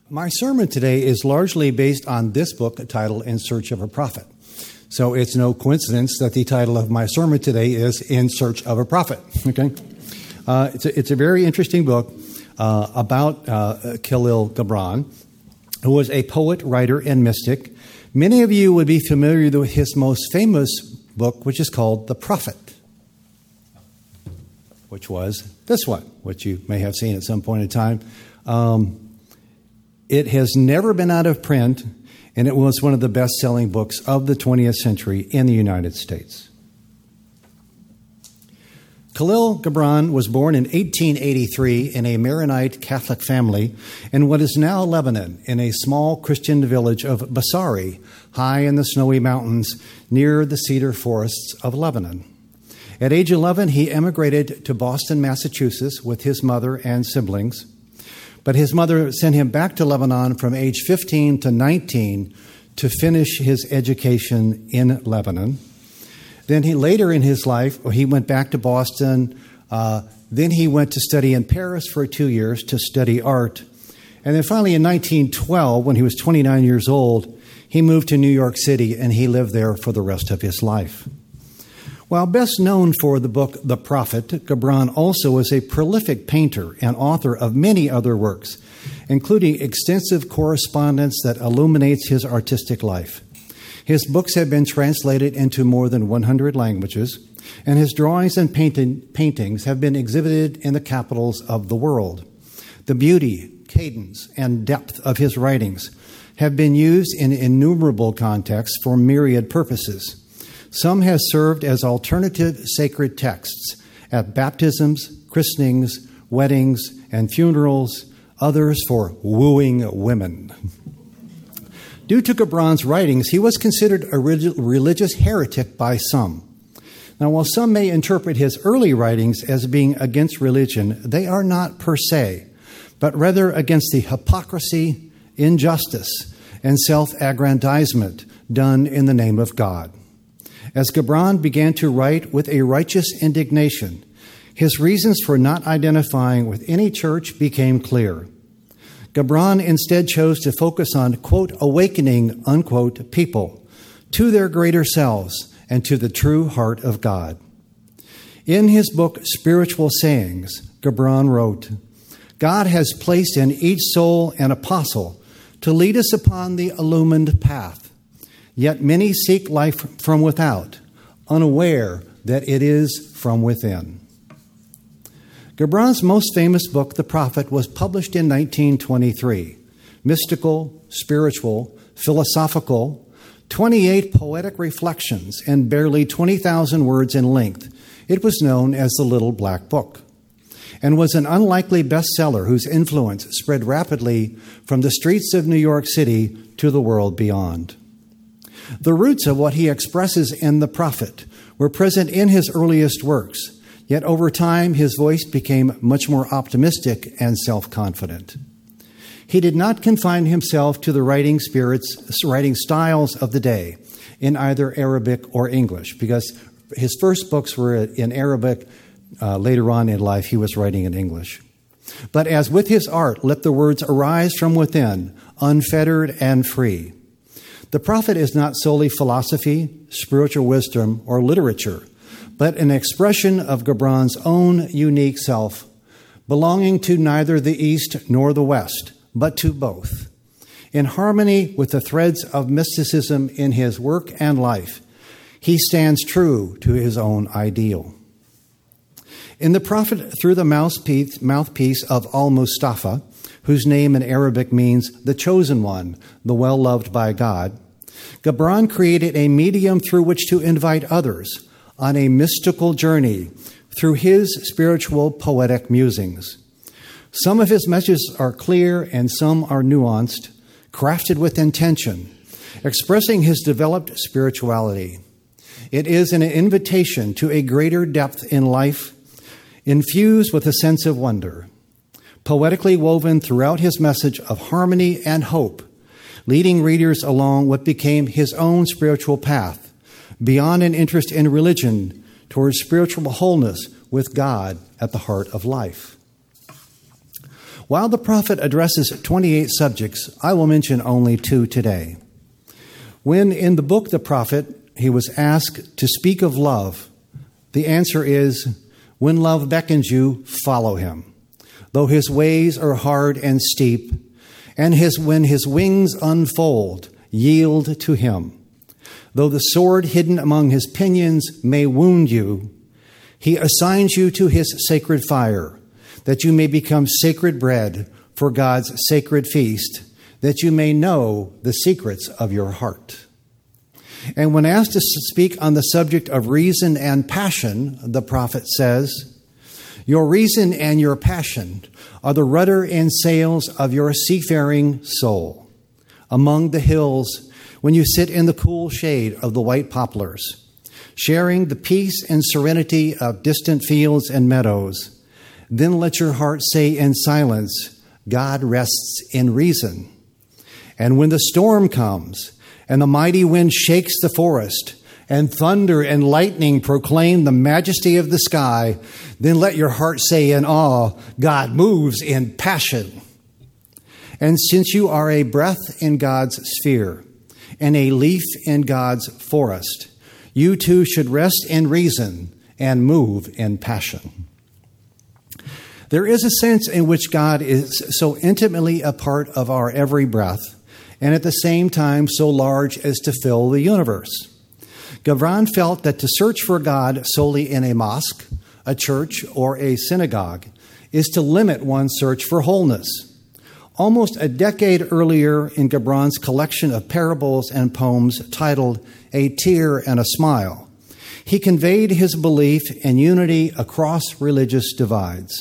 My sermon today is largely based on this book titled In Search of a Prophet. So it's no coincidence that the title of my sermon today is In Search of a Prophet. Okay, it's a very interesting book about Khalil Gibran, who was a poet, writer, and mystic. Many of you would be familiar with his most famous book, which is called The Prophet, which was this one, which you may have seen at some point in time. It has never been out of print, and it was one of the best-selling books of the 20th century in the United States. Khalil Gibran was born in 1883 in a Maronite Catholic family in what is now Lebanon, in a small Christian village of Basari, high in the snowy mountains near the cedar forests of Lebanon. At age 11, he emigrated to Boston, Massachusetts with his mother and siblings. But his mother sent him back to Lebanon from age 15 to 19 to finish his education in Lebanon. Then later in his life, he went back to Boston. Then he went to study in Paris for 2 years to study art. And then finally in 1912, when he was 29 years old, he moved to New York City, and he lived there for the rest of his life. While best known for the book The Prophet, Gibran also is a prolific painter and author of many other works, including extensive correspondence that illuminates his artistic life. His books have been translated into more than 100 languages, and his drawings and paintings have been exhibited in the capitals of the world. The beauty, cadence, and depth of his writings have been used in innumerable contexts for myriad purposes. Some have served as alternative sacred texts at baptisms, christenings, weddings, and funerals, others for wooing women. Due to Gibran's writings, he was considered a religious heretic by some. Now, while some may interpret his early writings as being against religion, they are not per se, but rather against the hypocrisy, injustice, and self-aggrandizement done in the name of God. As Gibran began to write with a righteous indignation, his reasons for not identifying with any church became clear. Gibran instead chose to focus on, quote, awakening, unquote, people to their greater selves and to the true heart of God. In his book, Spiritual Sayings, Gibran wrote, God has placed in each soul an apostle to lead us upon the illumined path. Yet many seek life from without, unaware that it is from within. Gibran's most famous book, The Prophet, was published in 1923. Mystical, spiritual, philosophical, 28 poetic reflections, and barely 20,000 words in length, it was known as the Little Black Book, and was an unlikely bestseller whose influence spread rapidly from the streets of New York City to the world beyond. The roots of what he expresses in The Prophet were present in his earliest works, yet over time his voice became much more optimistic and self-confident. He did not confine himself to the writing styles of the day in either Arabic or English, because his first books were in Arabic. Later on in life, he was writing in English. But as with his art, let the words arise from within, unfettered and free. The Prophet is not solely philosophy, spiritual wisdom, or literature, but an expression of Gibran's own unique self, belonging to neither the East nor the West, but to both. In harmony with the threads of mysticism in his work and life, he stands true to his own ideal. In The Prophet, through the mouthpiece of Al-Mustafa, whose name in Arabic means the chosen one, the well-loved by God, Gibran created a medium through which to invite others on a mystical journey through his spiritual poetic musings. Some of his messages are clear and some are nuanced, crafted with intention, expressing his developed spirituality. It is an invitation to a greater depth in life, infused with a sense of wonder, poetically woven throughout his message of harmony and hope, leading readers along what became his own spiritual path, beyond an interest in religion, towards spiritual wholeness with God at the heart of life. While the prophet addresses 28 subjects, I will mention only 2 today. When in the book The Prophet, he was asked to speak of love, the answer is, when love beckons you, follow him. Though his ways are hard and steep, and when his wings unfold, yield to him. Though the sword hidden among his pinions may wound you, he assigns you to his sacred fire, that you may become sacred bread for God's sacred feast, that you may know the secrets of your heart. And when asked to speak on the subject of reason and passion, the prophet says, your reason and your passion are the rudder and sails of your seafaring soul. Among the hills, when you sit in the cool shade of the white poplars, sharing the peace and serenity of distant fields and meadows, then let your heart say in silence, God rests in reason. And when the storm comes, and the mighty wind shakes the forest, and thunder and lightning proclaim the majesty of the sky, then let your heart say in awe, God moves in passion. And since you are a breath in God's sphere, and a leaf in God's forest, you too should rest in reason and move in passion. There is a sense in which God is so intimately a part of our every breath, and at the same time so large as to fill the universe. Gibran felt that to search for God solely in a mosque, a church, or a synagogue is to limit one's search for wholeness. Almost a decade earlier, in Gibran's collection of parables and poems titled A Tear and a Smile, he conveyed his belief in unity across religious divides.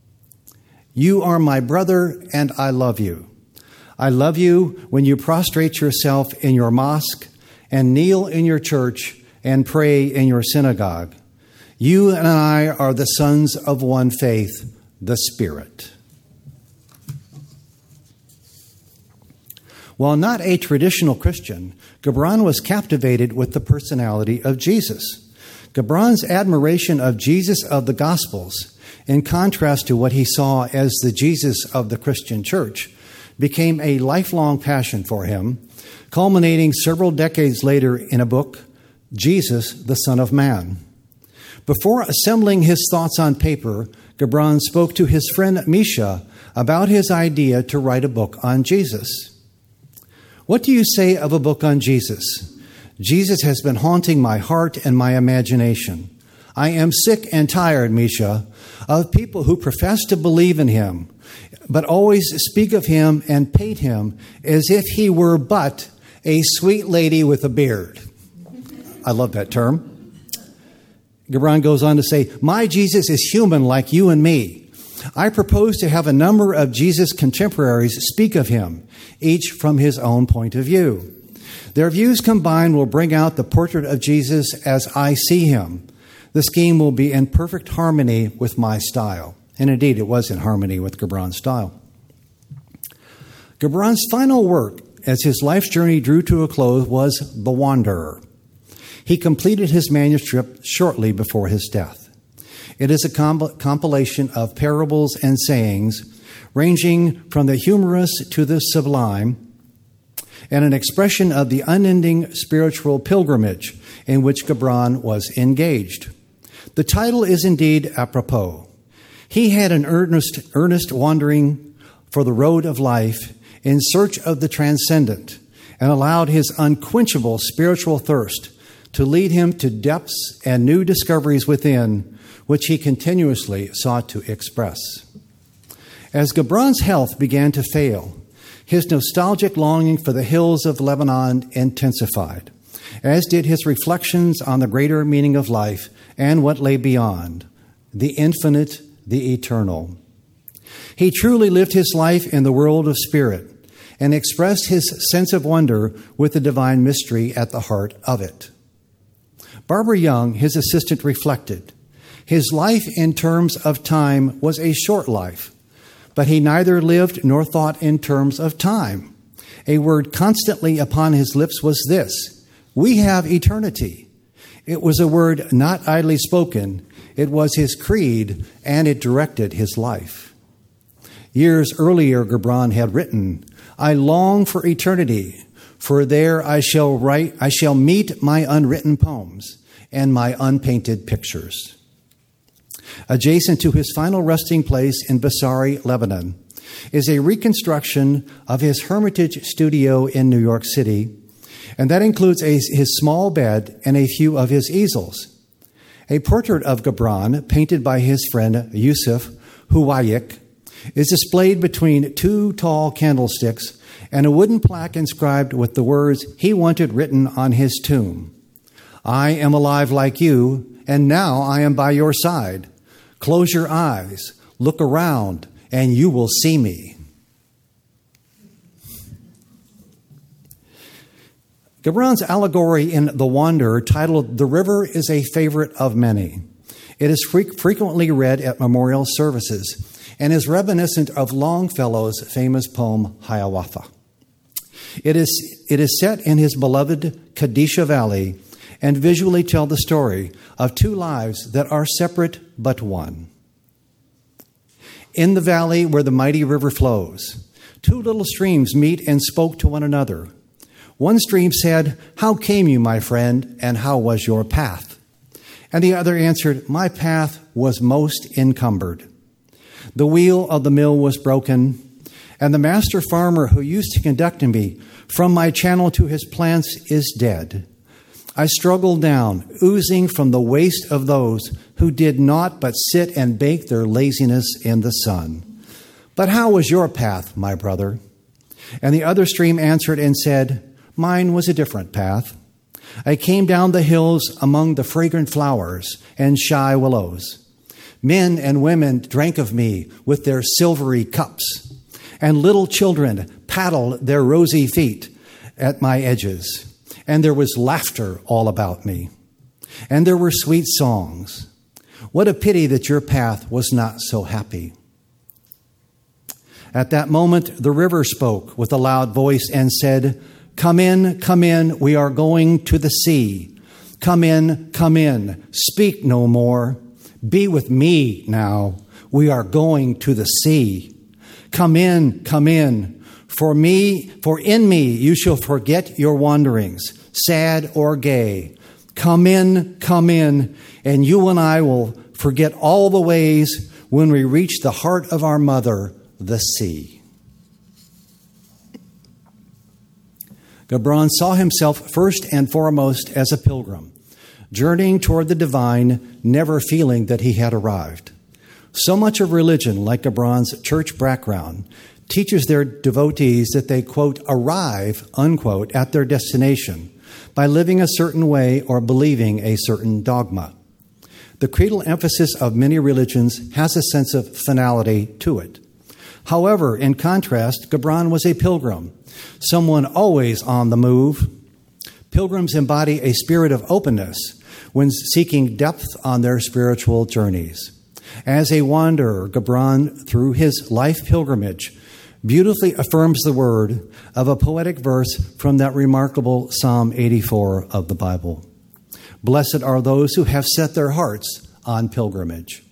You are my brother, and I love you. I love you when you prostrate yourself in your mosque and kneel in your church and pray in your synagogue. You and I are the sons of one faith, the Spirit. While not a traditional Christian, Gibran was captivated with the personality of Jesus. Gibran's admiration of Jesus of the Gospels, in contrast to what he saw as the Jesus of the Christian church, became a lifelong passion for him, culminating several decades later in a book, Jesus, the Son of Man. Before assembling his thoughts on paper, Gibran spoke to his friend Misha about his idea to write a book on Jesus. What do you say of a book on Jesus? Jesus has been haunting my heart and my imagination. I am sick and tired, Misha, of people who profess to believe in him, but always speak of him and paint him as if he were but a sweet lady with a beard. I love that term. Gibran goes on to say, my Jesus is human like you and me. I propose to have a number of Jesus contemporaries speak of him, each from his own point of view. Their views combined will bring out the portrait of Jesus as I see him. The scheme will be in perfect harmony with my style. And indeed, it was in harmony with Gibran's style. Gibran's final work, as his life's journey drew to a close, was The Wanderer. He completed his manuscript shortly before his death. It is a compilation of parables and sayings, ranging from the humorous to the sublime, and an expression of the unending spiritual pilgrimage in which Gibran was engaged. The title is indeed apropos. He had an earnest wandering for the road of life in search of the transcendent, and allowed his unquenchable spiritual thirst to lead him to depths and new discoveries within, which he continuously sought to express. As Gibran's health began to fail, his nostalgic longing for the hills of Lebanon intensified, as did his reflections on the greater meaning of life and what lay beyond, the infinite, the eternal. He truly lived his life in the world of spirit and expressed his sense of wonder with the divine mystery at the heart of it. Barbara Young, his assistant, reflected, his life in terms of time was a short life, but he neither lived nor thought in terms of time. A word constantly upon his lips was this: we have eternity. It was a word not idly spoken. It was his creed, and it directed his life. Years earlier, Gibran had written, "I long for eternity, for there I shall meet my unwritten poems and my unpainted pictures." Adjacent to his final resting place in Basari, Lebanon, is a reconstruction of his Hermitage studio in New York City, and that includes his small bed and a few of his easels. A portrait of Gibran, painted by his friend Yusuf Huwayik, is displayed between two tall candlesticks and a wooden plaque inscribed with the words he wanted written on his tomb. "I am alive like you, and now I am by your side. Close your eyes, look around, and you will see me." Gibran's allegory in The Wanderer, titled "The River," is a favorite of many. It is frequently read at memorial services and is reminiscent of Longfellow's famous poem, Hiawatha. It is set in his beloved Kadisha Valley and visually tell the story of two lives that are separate but one. In the valley where the mighty river flows, two little streams meet and spoke to one another. One stream said, "How came you, my friend, and how was your path?" And the other answered, "My path was most encumbered. The wheel of the mill was broken, and the master farmer who used to conduct me from my channel to his plants is dead. I struggled down, oozing from the waste of those who did not but sit and bake their laziness in the sun. But how was your path, my brother?" And the other stream answered and said, "Mine was a different path. I came down the hills among the fragrant flowers and shy willows. Men and women drank of me with their silvery cups, and little children paddled their rosy feet at my edges. And there was laughter all about me, and there were sweet songs. What a pity that your path was not so happy." At that moment, the river spoke with a loud voice and said, come in, we are going to the sea. Come in, speak no more. Be with me now, we are going to the sea. Come in, for in me you shall forget your wanderings, sad or gay. Come in, and you and I will forget all the ways when we reach the heart of our mother, the sea. Gibran saw himself first and foremost as a pilgrim, journeying toward the divine, never feeling that he had arrived. So much of religion, like Gibran's church background, teaches their devotees that they, quote, arrive, unquote, at their destination by living a certain way or believing a certain dogma. The creedal emphasis of many religions has a sense of finality to it. However, in contrast, Gibran was a pilgrim, someone always on the move. Pilgrims embody a spirit of openness when seeking depth on their spiritual journeys. As a wanderer, Gibran, through his life pilgrimage, beautifully affirms the word of a poetic verse from that remarkable Psalm 84 of the Bible. Blessed are those who have set their hearts on pilgrimage.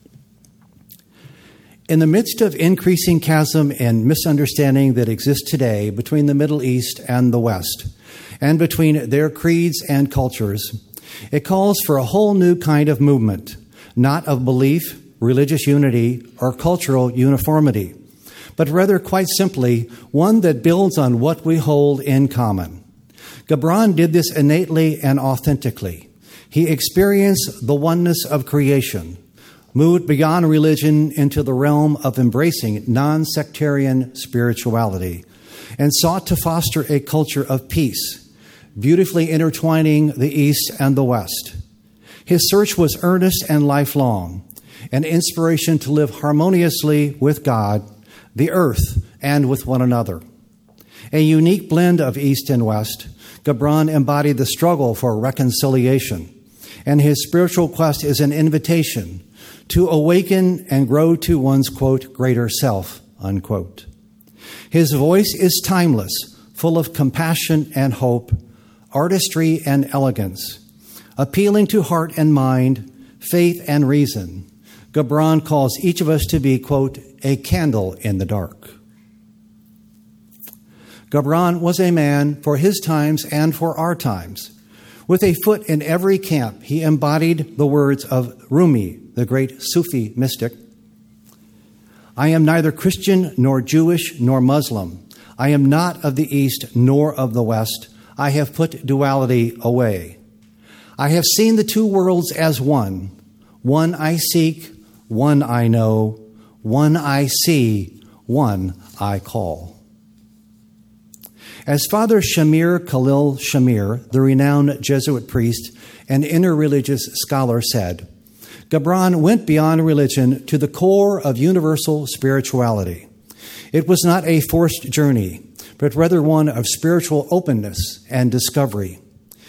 In the midst of increasing chasm and misunderstanding that exists today between the Middle East and the West, and between their creeds and cultures, it calls for a whole new kind of movement, not of belief, religious unity, or cultural uniformity, but rather, quite simply, one that builds on what we hold in common. Gibran did this innately and authentically. He experienced the oneness of creation, moved beyond religion into the realm of embracing non-sectarian spirituality, and sought to foster a culture of peace, beautifully intertwining the East and the West. His search was earnest and lifelong, an inspiration to live harmoniously with God, the earth, and with one another. A unique blend of East and West, Gibran embodied the struggle for reconciliation, and his spiritual quest is an invitation to awaken and grow to one's, quote, greater self, unquote. His voice is timeless, full of compassion and hope, artistry and elegance, appealing to heart and mind, faith and reason, Gibran calls each of us to be, quote, a candle in the dark. Gibran was a man for his times and for our times. With a foot in every camp, he embodied the words of Rumi, the great Sufi mystic. I am neither Christian nor Jewish nor Muslim. I am not of the East nor of the West. I have put duality away. I have seen the two worlds as one. One I seek, one I know, one I see, one I call. As Father Shamir Khalil Shamir, the renowned Jesuit priest and interreligious scholar, said, Gibran went beyond religion to the core of universal spirituality. It was not a forced journey, but rather one of spiritual openness and discovery,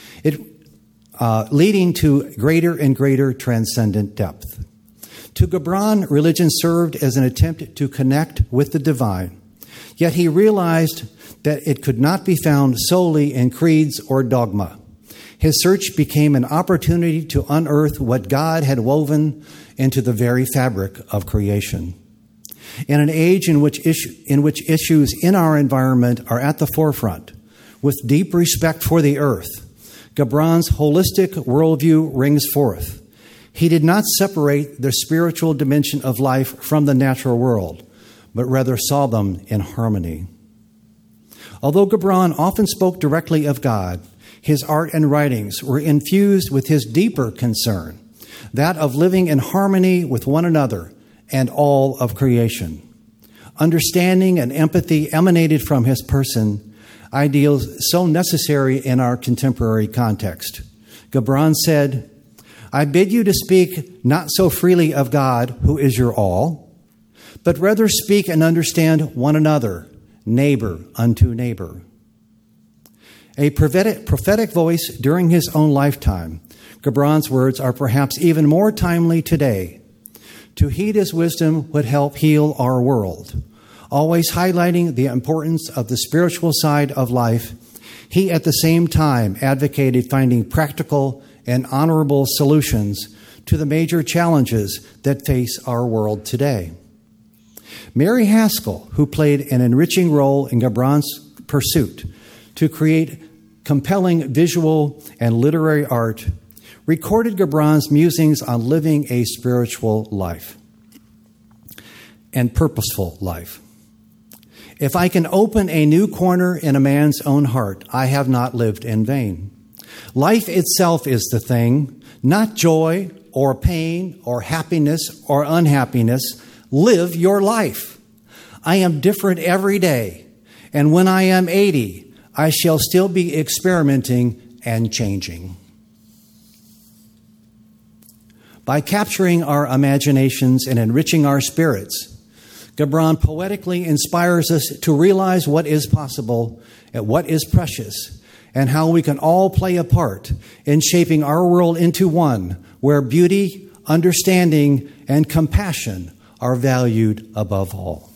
leading to greater and greater transcendent depth. To Gibran, religion served as an attempt to connect with the divine, yet he realized that it could not be found solely in creeds or dogma. His search became an opportunity to unearth what God had woven into the very fabric of creation. In an age in which issues in our environment are at the forefront, with deep respect for the earth, Gibran's holistic worldview rings forth. He did not separate the spiritual dimension of life from the natural world, but rather saw them in harmony. Although Gibran often spoke directly of God, his art and writings were infused with his deeper concern, that of living in harmony with one another and all of creation. Understanding and empathy emanated from his person, ideals so necessary in our contemporary context. Gibran said, I bid you to speak not so freely of God, who is your all, but rather speak and understand one another, neighbor unto neighbor. A prophetic voice during his own lifetime, Gibran's words are perhaps even more timely today. To heed his wisdom would help heal our world. Always highlighting the importance of the spiritual side of life, he at the same time advocated finding practical and honorable solutions to the major challenges that face our world today. Mary Haskell, who played an enriching role in Gibran's pursuit to create compelling visual and literary art, recorded Gibran's musings on living a spiritual life and purposeful life. If I can open a new corner in a man's own heart, I have not lived in vain. Life itself is the thing, not joy or pain or happiness or unhappiness. Live your life. I am different every day, and when I am 80, I shall still be experimenting and changing. By capturing our imaginations and enriching our spirits, Gibran poetically inspires us to realize what is possible and what is precious, and how we can all play a part in shaping our world into one where beauty, understanding, and compassion are valued above all.